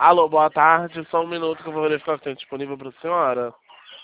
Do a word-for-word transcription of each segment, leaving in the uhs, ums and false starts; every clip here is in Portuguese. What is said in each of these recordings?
Alô, boa tarde. Só um minuto que eu vou verificar se tem disponível para a senhora.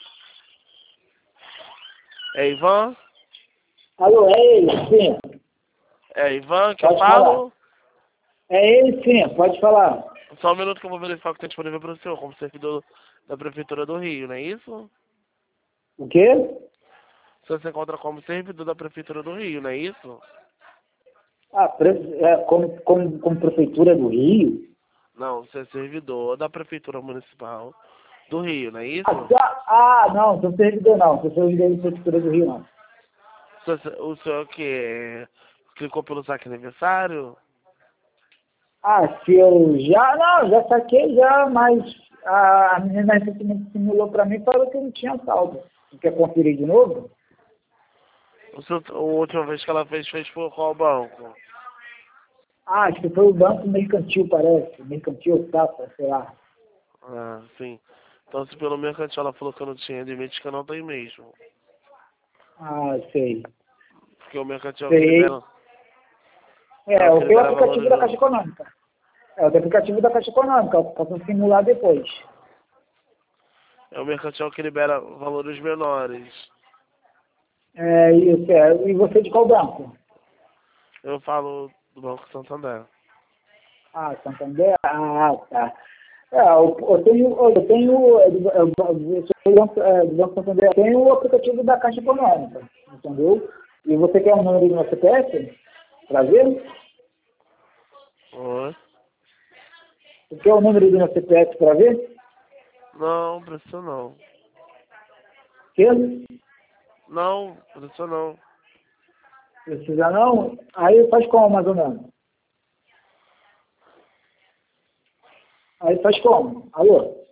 É Ivan? Alô, é ele, sim. É Ivan que Pode eu falo? falar. É ele, sim, pode falar. Só um minuto que eu vou verificar se tem disponível para o senhor, como servidor da Prefeitura do Rio, não é isso? O quê? Você se encontra como servidor da Prefeitura do Rio, não é isso? Ah, pre- é, como, como, como Prefeitura do Rio? Não, você é servidor da Prefeitura Municipal do Rio, não é isso? Ah, tá- ah, não, sou servidor não, sou servidor da Prefeitura do Rio não. Você- O senhor que clicou pelo saque aniversário? Ah, se eu já, não, já saquei já, mas a, a menina recentemente simulou para mim e falou que não tinha saldo. Você quer conferir de novo? O senhor, a última vez que ela fez, fez por qual banco? Ah, acho que foi o Banco Mercantil, parece. Mercantil, Safra, sei lá. Ah, sim. Então, se pelo mercantil ela falou que eu não tinha limite, que eu não tenho mesmo. Ah, sei. Porque o mercantil é o que Sei. libera, é É, o que o teu libera valores. aplicativo da Caixa Econômica. É, o aplicativo da Caixa Econômica, eu posso simular depois. É o mercantil que libera valores menores. É, isso, é. E você de qual banco? Eu falo do Banco Santander. Ah, Santander? Ah, tá. É, eu, eu tenho, eu tenho, é, do- é, eu sou do Banco é, do Banco Santander, eu tenho o aplicativo da Caixa Econômica, entendeu? E você quer o número do meu C P F? Pra ver? Oi? Você quer o número do meu C P F pra ver? Não, precisa não. Quer? Não, precisa não. Precisa não? Aí faz como, mais ou menos? Aí faz como? Alô?